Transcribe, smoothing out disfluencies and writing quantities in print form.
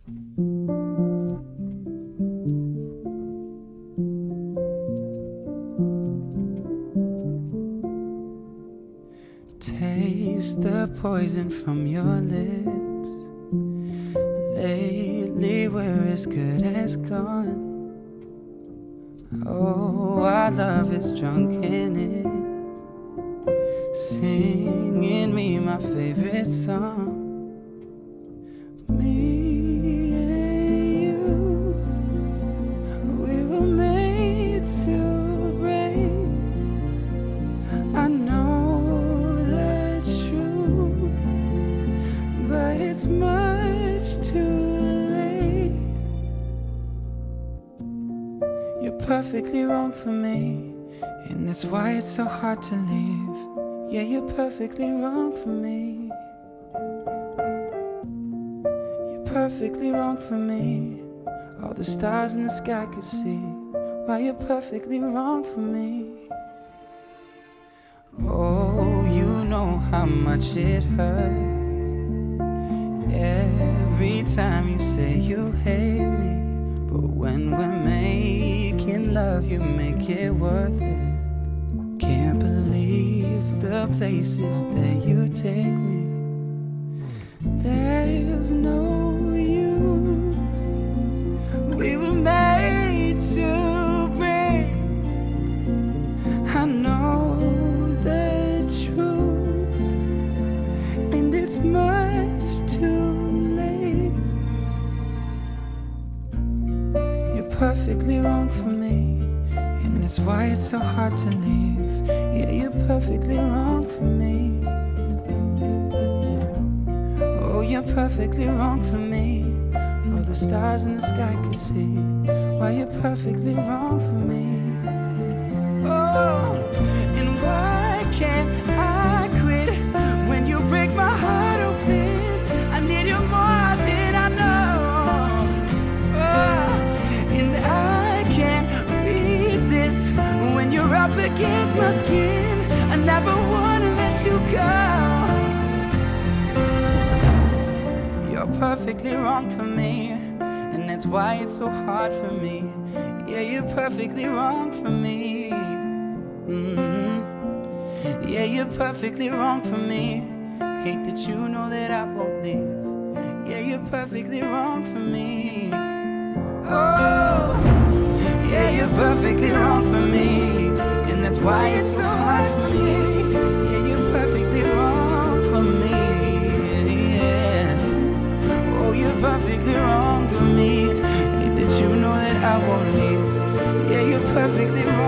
Taste the poison from your lips. Lately we're as good as gone. Oh, our love is drunk in it, singing me my favorite song. Me and you, we were made to break. I know that's true, but it's much too late. You're perfectly wrong for me, and that's why it's so hard to leave. Yeah, you're perfectly wrong for me. You're perfectly wrong for me. All the stars in the sky could see why you're perfectly wrong for me. Oh, you know how much it hurts every time you say you hate me. But when we're making love, you make it worth it. Can't believe the places that you take me. There's no use. We were made to break. I know the truth, and it's much too late. You're perfectly wrong for me, and that's why it's so hard to leave. Yeah, you're perfectly wrong for me. Oh, you're perfectly wrong for me. All the stars in the sky could see why you're perfectly wrong for me. Oh, and why can't I quit when you break my heart open? I need you more than I know. Oh, and I can't resist when you're up against my skin. I never wanna let you go. You're perfectly wrong for me, and that's why it's so hard for me. Yeah, you're perfectly wrong for me. Yeah, you're perfectly wrong for me. Hate that you know that I won't leave. Yeah, you're perfectly wrong for me. Oh, yeah, you're perfectly wrong for me, and that's why it's so hard for me. Yeah, you're perfectly wrong for me. Yeah. Oh, you're perfectly wrong for me. Hate that you know that I won't leave. Yeah, you're perfectly wrong.